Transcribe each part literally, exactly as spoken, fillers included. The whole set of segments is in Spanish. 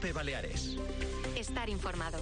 COPE Baleares. Estar informado.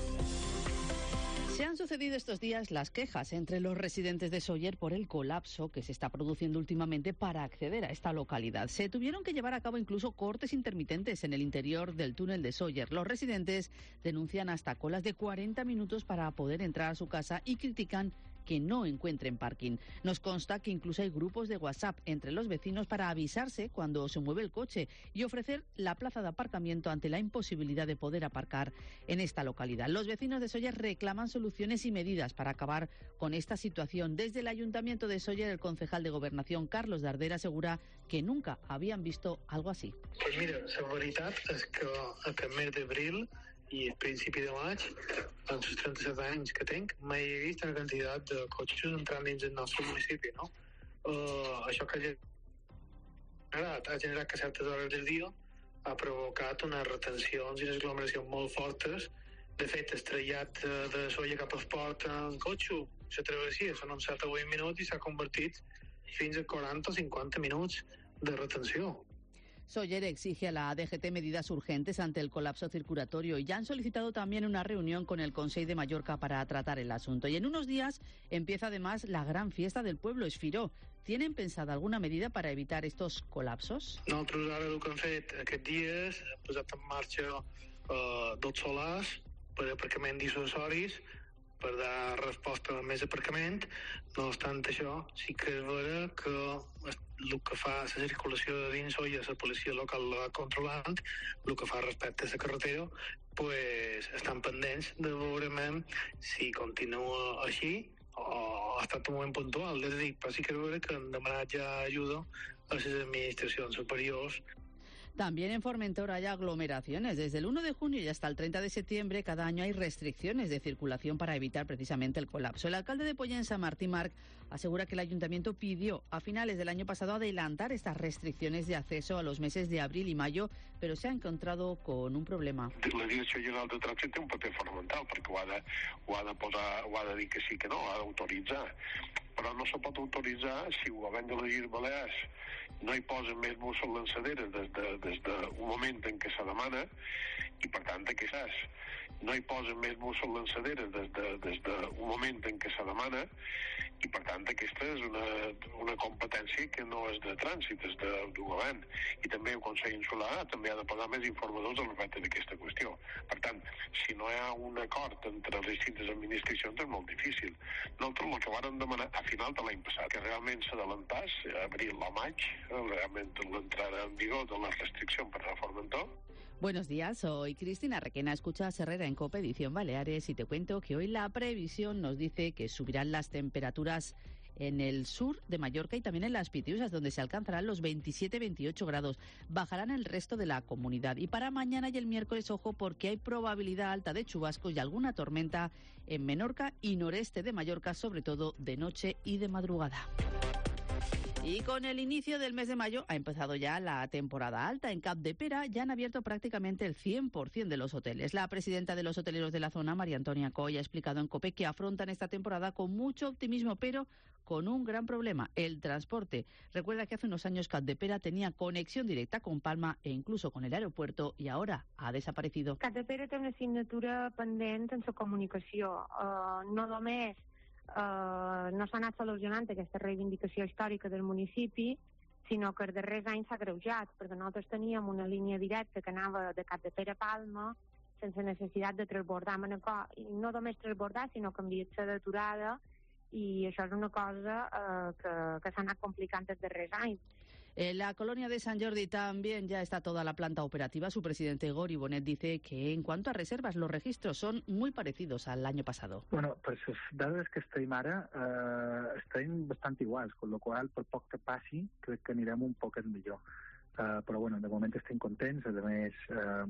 Se han sucedido estos días las quejas entre los residentes de Sóller por el colapso que se está produciendo últimamente para acceder a esta localidad. Se tuvieron que llevar a cabo incluso cortes intermitentes en el interior del túnel de Sóller. Los residentes denuncian hasta colas de cuarenta minutos para poder entrar a su casa y critican que no encuentren parking. Nos consta que incluso hay grupos de WhatsApp entre los vecinos para avisarse cuando se mueve el coche y ofrecer la plaza de aparcamiento ante la imposibilidad de poder aparcar en esta localidad. Los vecinos de Sóller reclaman soluciones y medidas para acabar con esta situación. Desde el Ayuntamiento de Sóller, el concejal de Gobernación, Carlos Dardera, asegura que nunca habían visto algo así. Pues mira, la veritat és que aquest mes d'abril i a principi de maig, en els trenta-set anys que tinc, mai he vist una quantitat de cotxes entrant dins del nostre municipi, no? Uh, això que ha generat, ha generat que a certes hores del dia ha provocat unes retencions i unes aglomeracions molt fortes. De fet, el trajat de Sóller cap al port en cotxe, la travessia són uns set o vuit minuts i s'ha convertit fins a quaranta o cinquanta minuts de retenció. Sóller exige a la D G T medidas urgentes ante el colapso circulatorio y ya han solicitado también una reunión con el Consell de Mallorca para tratar el asunto. Y en unos días empieza además la gran fiesta del pueblo, Esfiró. ¿Tienen pensada alguna medida para evitar estos colapsos? Nosaltres ara el que hem fet aquests dies hem posat en marxa eh, dos solars per aparcament dissuasoris per dar resposta a més aparcament. No obstant això, sí que és vera que el que fa la circulació de dins Sóller, la policia local la controlant, el que fa respecte a la carretera, pues, estan pendents de veure si continua així o ha estat un moment puntual. És a dir, però sí que és vera que han demanat ja ajuda a les administracions superiors. También en Formentor hay aglomeraciones. Desde el uno de junio y hasta el treinta de septiembre cada año hay restricciones de circulación para evitar precisamente el colapso. El alcalde de Pollensa, Martí Marc, asegura que el ayuntamiento pidió a finales del año pasado adelantar estas restricciones de acceso a los meses de abril y mayo, pero se ha encontrado con un problema. La Direcció General de Trànsit té un paper fonamental perquè ho ha de, ho ha de posar, ho ha de dir que sí que no, ho ha d'autoritzar. Però no se pot autoritzar si el govern de les Illes Balears no hi posa més busses llançaderes des d'un de, des de moment en què se demana i per tant aquestes no hi posa més busses llançaderes des d'un de, des de moment en què se demana i per tant aquesta és una, una competència que no és de trànsit, és de, del govern i també el Consell Insular també ha de posar més informadors al respecte d'aquesta qüestió. Per tant, si no hi ha un acord entre les distintes administracions és molt difícil. Nosaltres el que vàrem demanar a final de l'any passat, que realment s'adelantàs, abril o maig, realment l'entrada en vigor de la restricció per a Formentor. Buenos días, soy Cristina Requena, escuchas Herrera en COPE, edición Baleares, y te cuento que hoy la previsión nos dice que subirán las temperaturas en el sur de Mallorca y también en las Pitiusas, donde se alcanzarán los veintisiete a veintiocho grados. Bajarán el resto de la comunidad. Y para mañana y el miércoles, ojo, porque hay probabilidad alta de chubascos y alguna tormenta en Menorca y noreste de Mallorca, sobre todo de noche y de madrugada. Y con el inicio del mes de mayo ha empezado ya la temporada alta. En Capdepera ya han abierto prácticamente el cien por ciento de los hoteles. La presidenta de los hoteleros de la zona, María Antonia Coy, ha explicado en COPE que afrontan esta temporada con mucho optimismo, pero con un gran problema, el transporte. Recuerda que hace unos años Capdepera tenía conexión directa con Palma e incluso con el aeropuerto y ahora ha desaparecido. Capdepera té una assignatura pendent en la comunicació. Uh, no només Uh, no s'ha anat solucionant aquesta reivindicació històrica del municipi, sinó que els darrers anys s'ha greujat, perquè nosaltres teníem una línia directa que anava de Capdepera a Palma sense necessitat de transbordar Manacor, i no només transbordar, sinó que enviar-se d'aturada, i això és una cosa uh, que, que s'ha anat complicant els darrers anys. En la colonia de Sant Jordi también ya está toda la planta operativa. Su presidente Gori Bonet dice que en cuanto a reservas, los registros son muy parecidos al año pasado. Bueno, pues les dades que estem ara eh, estem bastant iguals, con lo qual, per poc que passi, crec que anirem un poc millor. Uh, però bueno, de moment estem contents, a més uh,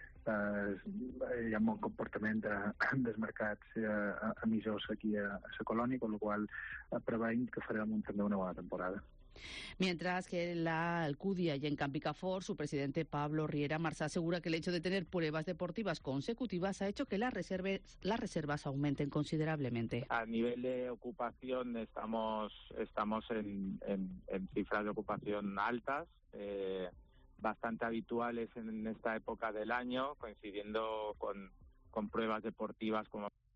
uh, hi ha molt comportament de, dels mercats uh, emissors aquí a, a la colònia, con lo qual uh, preveiem que farem un, també una bona temporada. Mientras que en la Alcudia y en Campicafor, su presidente Pablo Riera Marsá asegura que el hecho de tener pruebas deportivas consecutivas ha hecho que las reservas, las reservas aumenten considerablemente. A nivel de ocupación estamos, estamos en, en, en cifras de ocupación altas. Eh, bastante habituales en esta época del año, coincidiendo con, con pruebas deportivas como